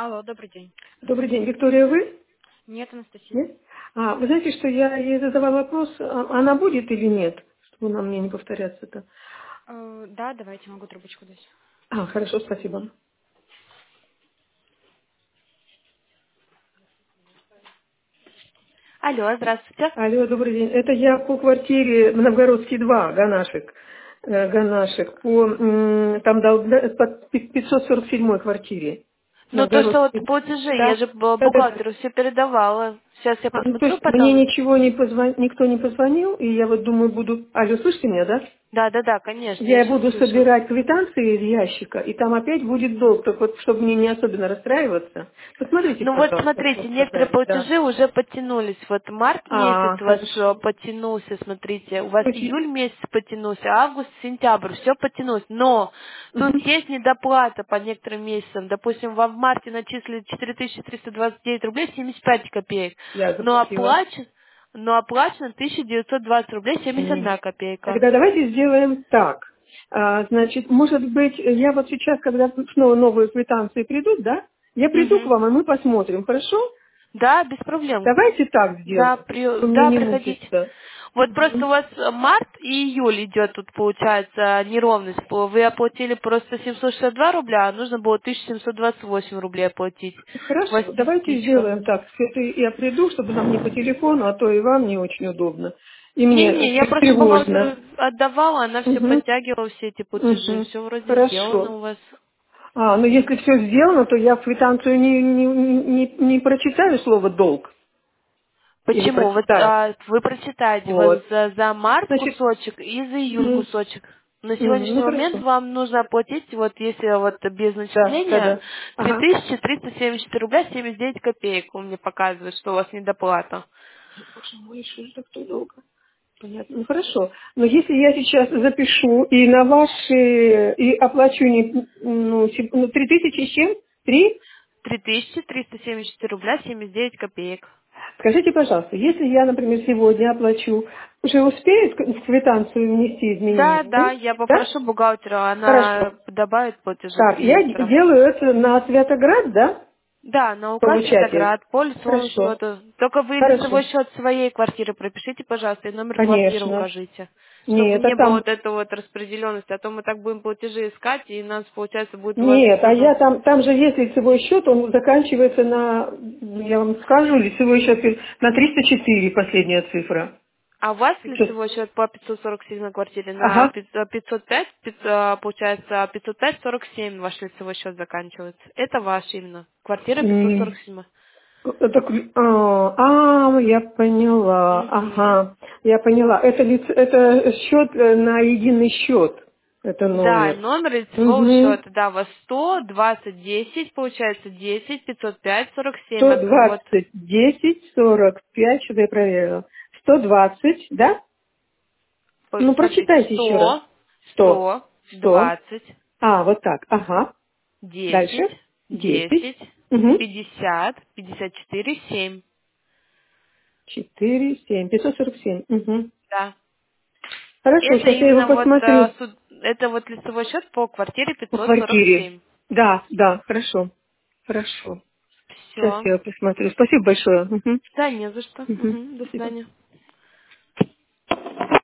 Алло, добрый день. Добрый день, Виктория, вы? Нет, Анастасия. Нет? Вы знаете, что я ей задавала вопрос, она будет или нет, чтобы нам мне не повторяться-то. Да, давайте, могу трубочку дать. Хорошо, спасибо. Алло, здравствуйте. Алло, добрый день. Это я по квартире Новгородский 2, Ганашек. Ганашек, там по 547 квартире. Ну, то, что вот Новгородский. платежи, я Да, же да, да, да. бухгалтеру все передавала. Сейчас я Ну, то посмотрю есть мне потом. ничего не никто не позвонил, и я вот думаю, буду... Алло, слышите меня, да? Да, конечно, я Я сейчас буду слышу. собирать квитанции из ящика, и там опять будет долг. Так вот, чтобы мне не особенно расстраиваться, посмотрите, Ну вот пожалуйста, смотрите, что некоторые такая. Да. платежи уже подтянулись. Вот март месяц у вас Хорошо. подтянулся, смотрите, у вас То есть, июль месяц подтянулся, август, сентябрь, все подтянулось. Но тут мгм, есть недоплата по некоторым месяцам. Допустим, вам в марте начислили 4329 рублей 75 копеек, я но заплатила. оплачено 1920 рублей Мгм. 71 копейка. Тогда давайте сделаем так. Значит, может быть, я вот сейчас, когда снова новые квитанции придут, да, я приду к Мгм. вам, и мы посмотрим, хорошо? Да, без проблем. Давайте так Да, сделаем, чтобы мне да, не приходите. мучиться. Вот просто Мгм. у вас март и июль идет тут, получается, неровность. Вы оплатили просто 762 рубля, а нужно было 1728 рублей оплатить. Хорошо, давайте Частичка. сделаем так. Это я приду, чтобы нам не по телефону, а то и вам не очень удобно. И мне Не-не, я просто тревожно. бухгалтеру отдавала, она все Угу. подтягивала, все эти платежи. Угу. Все вроде сделано Хорошо. у вас. Ну если все сделано, то я в квитанцию не прочитаю слово долг. Или Почему? Вот прочитаю. вы прочитаете вот Вот. за март Значит, кусочек и за июль м, кусочек. На ну сегодняшний момент хорошо. вам нужно оплатить, вот если вот без Да, да, начисления, да. Ага. 2374 рубля 79 копеек. Он мне показывает, что у вас недоплата. Боже мой, что же так долго? Понятно. Ну хорошо. Но если я сейчас запишу и на ваши, и оплачу не, 3007, 3, 3374 рубля 79 копеек. скажите, пожалуйста, если я, например, сегодня оплачу, уже успею в квитанцию внести Да, изменения, да, нет? я Да? попрошу бухгалтера, она Хорошо. добавит платежи к Так, я реестрам. делаю это на Святоград, да? Да, на УК Получатель. Светоград, по лицевому Хорошо. счету. Только вы лицевой Хорошо. счет своей квартиры пропишите, пожалуйста, и номер квартиры Конечно. укажите. Чтобы Нет, а не было там вот этой вот распределенности, а то мы так будем платежи искать, и нас, получается, будет у вас нет, а потом... я там же есть лицевой счет, он заканчивается на, я вам скажу, лицевой счет на 304 последняя цифра. А у вас 500. лицевой счет по 547 квартире на Ага. 505, получается, 505,47 ваш лицевой счет заканчивается. Это ваш именно. Квартира М, 547. Я поняла. Угу. Ага, я поняла. Это счет на единый счет. Это Да, номер. номер лицевого Угу. счета, да, у вас 100, 20, 10, получается 10, 505, 47. Вот, 120, 10, 45, что-то я проверила. 120, да? Ну, смотрите, прочитайте еще раз. 100, 100, 100, 100. 20, Вот так. Ага. 10, Дальше. 10. 10, Угу. 50, 54, 7. 4, 7. 547. Угу. Да. Хорошо, Это сейчас я его именно вот, посмотрю это вот лицевой счет по квартире по квартире. 547. Да, да, хорошо. Хорошо. Сейчас Все. я его посмотрю. Спасибо большое. Угу. Да, не за что. Угу. Мгм, до Спасибо. свидания.